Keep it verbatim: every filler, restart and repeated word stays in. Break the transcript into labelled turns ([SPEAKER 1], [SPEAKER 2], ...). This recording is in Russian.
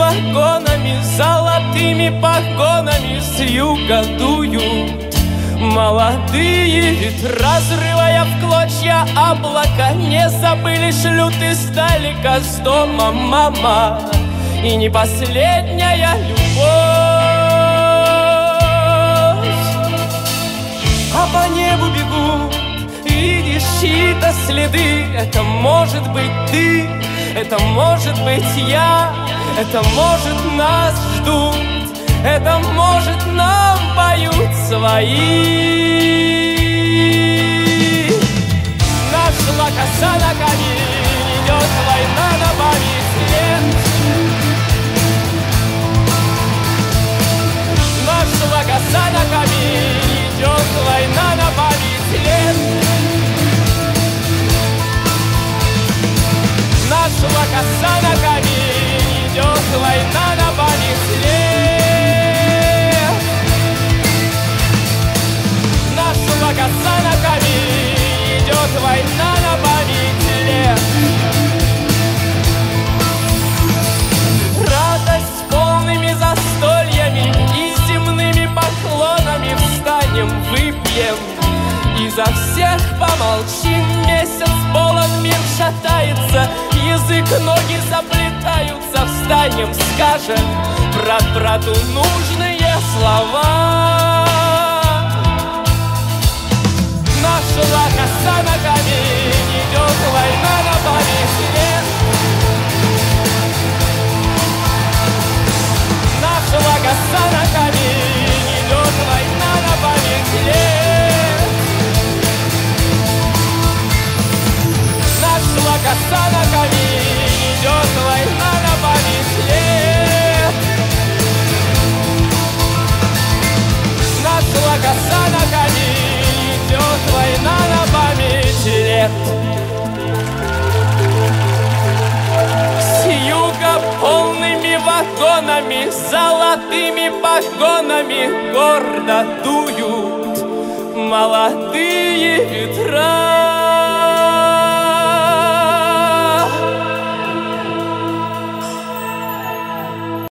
[SPEAKER 1] вагонами, золотыми погонами с юга дуют молодые ветра, разрывая в клочья облака. Не забыли шлют издалека с дома мама, и не последняя любовь. А по небу бегут, видишь, чьи-то следы. Это может быть ты, это может быть я, это может нас ждут, это может нам поют свои. Нашла коса на камень, идет война на память лет. Нашла коса на камень, идет война на память лет. Нашла коса на камень, идет война на память лет. Нашла коса на камень, идет война на память лет. Радость с полными застольями и земными поклонами. Встанем, выпьем и за всех помолчим. Месяц полон, мир шатается, язык, ноги заплетаются. Встанем, скажем брат брату нужные слова. Нашла коса на камень, идет война на память лет. Нашла коса на камень, идет война на память лет. Нашла коса на камень, идет война на память лет. Нашла коса на камень, идет война на память лет. С юга полными вагонами, золотыми погонами гордо дуют молодые ветра.